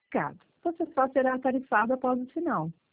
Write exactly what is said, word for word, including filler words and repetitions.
certificado. Você só será tarifado após o sinal.